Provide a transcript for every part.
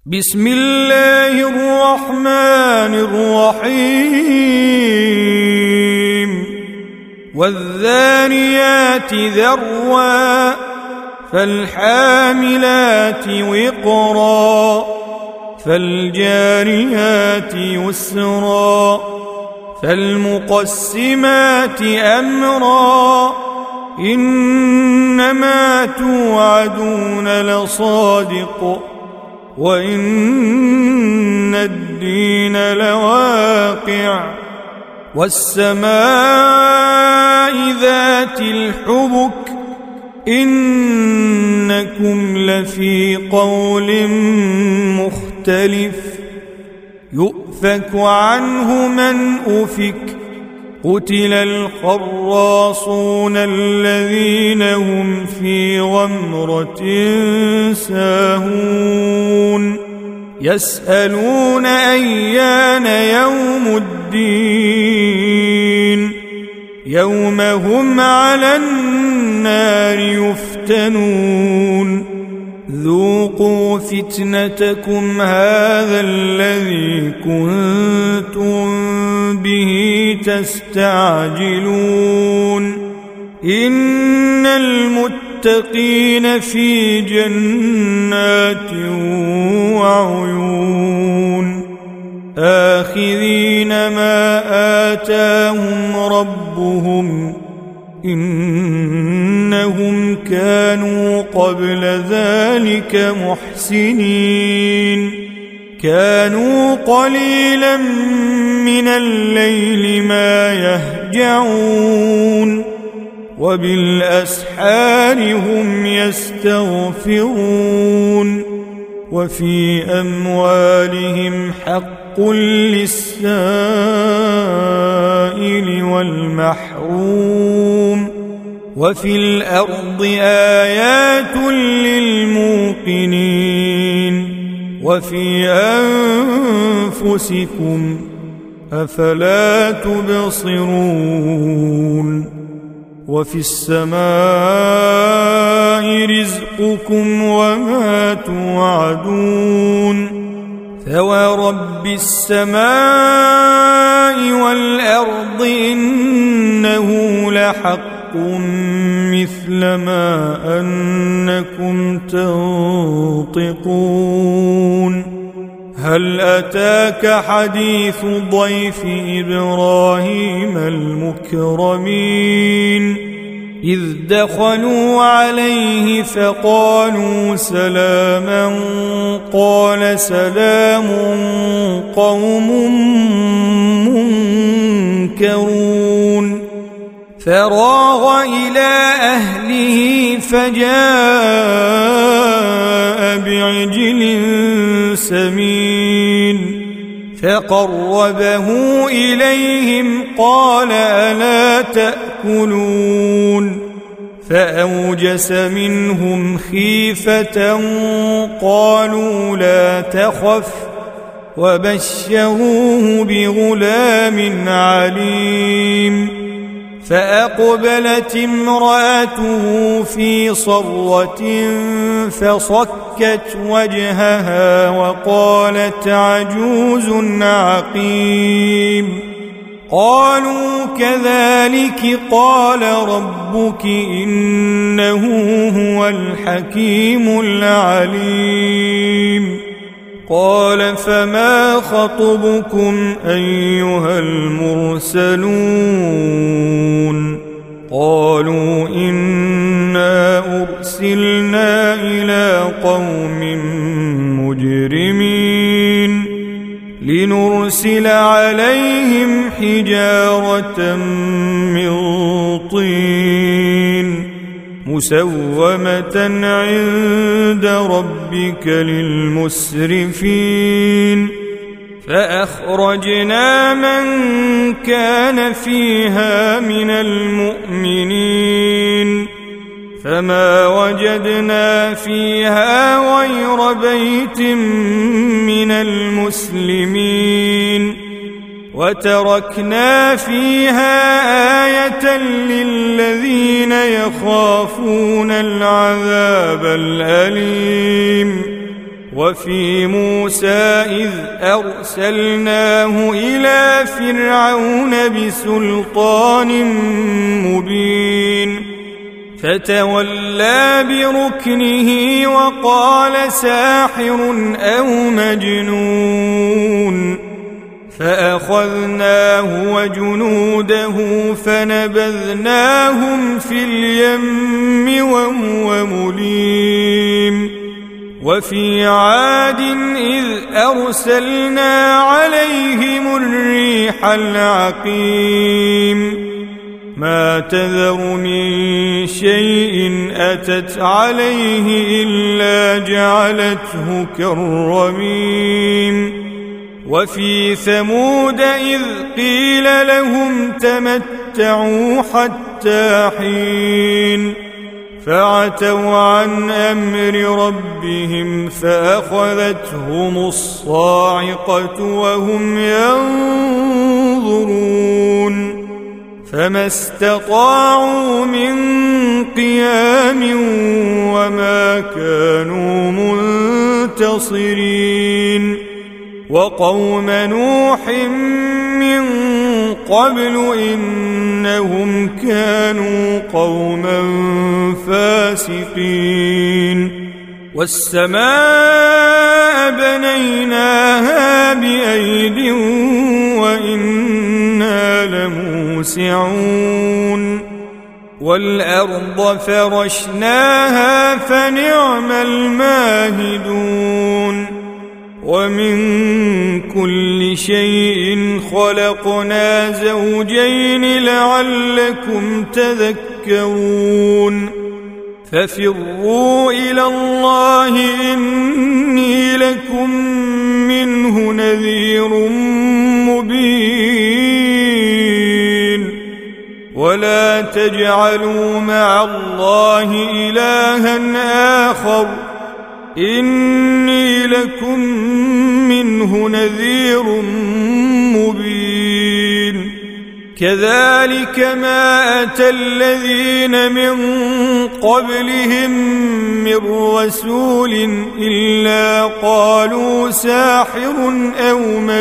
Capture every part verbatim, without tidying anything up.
بسم الله الرحمن الرحيم والذاريات ذروا فالحاملات وقرا فالجاريات يسرا فالمقسمات أمرا إنما توعدون لصادق وإن الدين لواقع والسماء ذات الحبك إنكم لفي قول مختلف يؤفك عنه من أفك قتل الخراصون الذين هم في غمرة ساهون يسألون أيان يوم الدين يوم هم على النار يفتنون ذوقوا فتنتكم هذا الذي كنتم به تستعجلون إن المتقين في جنات وعيون آخذين ما آتاهم ربهم إنهم كانوا قبل ذلك محسنين كانوا قليلا من الليل ما يهجعون وبالأسحار هم يستغفرون وفي أموالهم حق للسائل والمحروم وفي الأرض آيات للموقنين وفي أنفسكم أفلا تبصرون وفي السماء رزقكم وما توعدون فورب السماء والأرض إنه لحق مثل ما أنكم تنطقون هل أتاك حديث ضيف إبراهيم المكرمين إذ دخلوا عليه فقالوا سلاما قال سلام قوم منكرون فراغ إلى أهله فجاء بعجل سمين فقربه إليهم قال ألا تأكلون فأوجس منهم خيفة قالوا لا تخف وبشروه بغلام عليم فأقبلت امرأته في صرة فصكت وجهها وقالت عجوز عقيم قالوا كذلك قال ربك إنه هو الحكيم العليم قال فما خطبكم أيها المرسلون قالوا إنا أرسلنا إلى قوم مجرمين لنرسل عليهم حجارة من طين مسومة عند ربك للمسرفين فأخرجنا من كان فيها من المؤمنين فما وجدنا فيها غير بيت من المسلمين وتركنا فيها آية للذين يخافون العذاب الأليم وفي موسى إذ أرسلناه إلى فرعون بسلطان مبين فتولى بركنه وقال ساحر أو مجنون فأخذناه وجنوده فنبذناهم في اليم وهو مليم وفي عاد إذ أرسلنا عليهم الريح العقيم ما تذر من شيء أتت عليه إلا جعلته كالرميم وفي ثمود إذ قيل لهم تمتعوا حتى حين فعتوا عن أمر ربهم فأخذتهم الصاعقة وهم ينظرون فما استطاعوا من قيام وما كانوا منتصرين وقوم نوح من قبل إنهم كانوا قوما فاسقين والسماء بنيناها بأيد وإنا لموسعون والأرض فرشناها فنعم الماهدون ومن كل شيء خلقنا زوجين لعلكم تذكرون ففروا إلى الله إني لكم منه نذير مبين ولا تجعلوا مع الله إلها آخر إني لكم منه نذير مبين كذلك ما أتى الذين من قبلهم من رسول إلا قالوا ساحر أو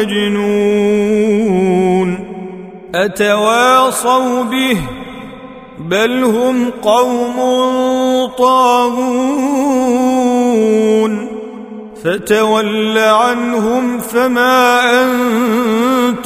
مجنون أتواصوا به بل هم قوم طاغون فتول عنهم فما أنت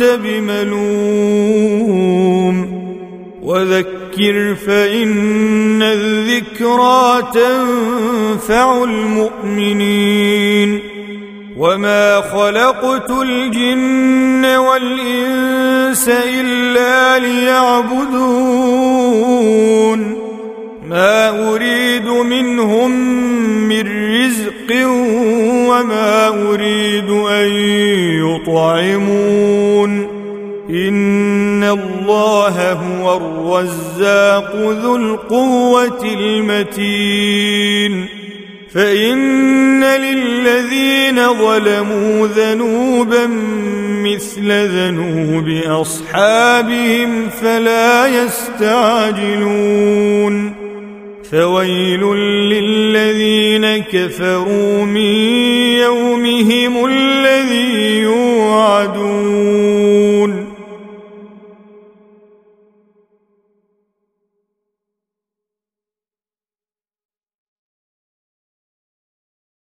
بملوم وذكر فإن الذكرى تنفع المؤمنين وما خلقت الجن والإنس إلا ليعبدون ما أريد منهم من رزق وما أريد أن يطعمون إن الله هو الرزاق ذو القوة المتين فإن للذين ظلموا ذنوبا مثل ذنوب أصحابهم فلا يستعجلون فويل للذين كفروا من يومهم الذي يوعدون